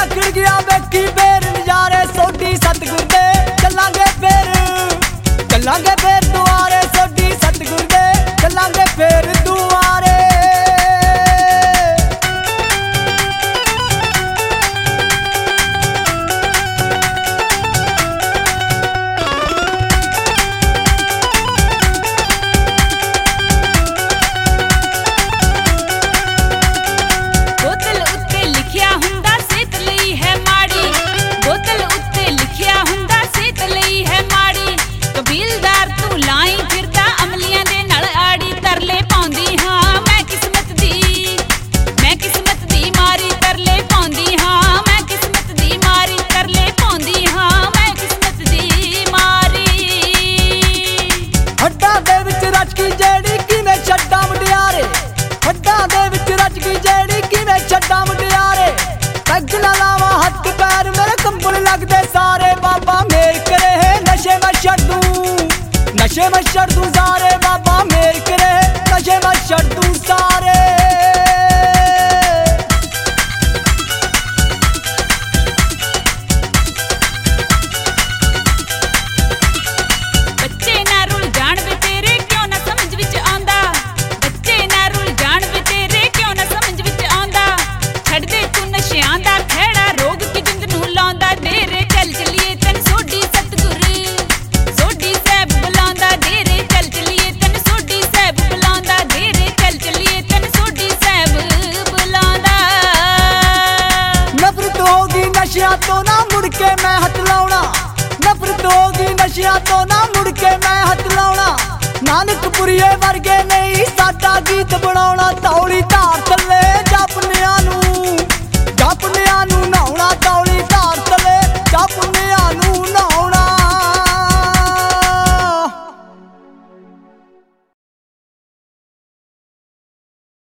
खिड़ गया वेखी फेर नजारे सोडी सतगुर दे चलांगे फेर दुआरे सोडी सतगुर दे चलांगे फेर दुआरे। नशे में छड़ दूं सारे बाबा मेर करे नशे में छड़ दूं सारे। बच्चे ना रुल जान वे तेरे क्यों ना समझ विच आंदा, बच्चे ना रुल जान वे तेरे क्यों ना समझ विच आंदा। छड़ दे तू नशियां दा खैड़ा रोग की जिंद नूं लांदा डेरे चल चलिए तन सोडी सतगुर सोडी साहब बुलांदा डेरे चल चलिए तन सोडी साहब बुलांदा डेरे चल चलिए तन सोडी साहब बुलांदा। नफरत होगी नशिया तो ना मुड़ के मैं हथ लाउणा, नफरत होगी नशिया तो ना मुड़ के मैं हथ लाउणा। नानकपुरिये वर्गे नहीं साडा गीत बनाउणा।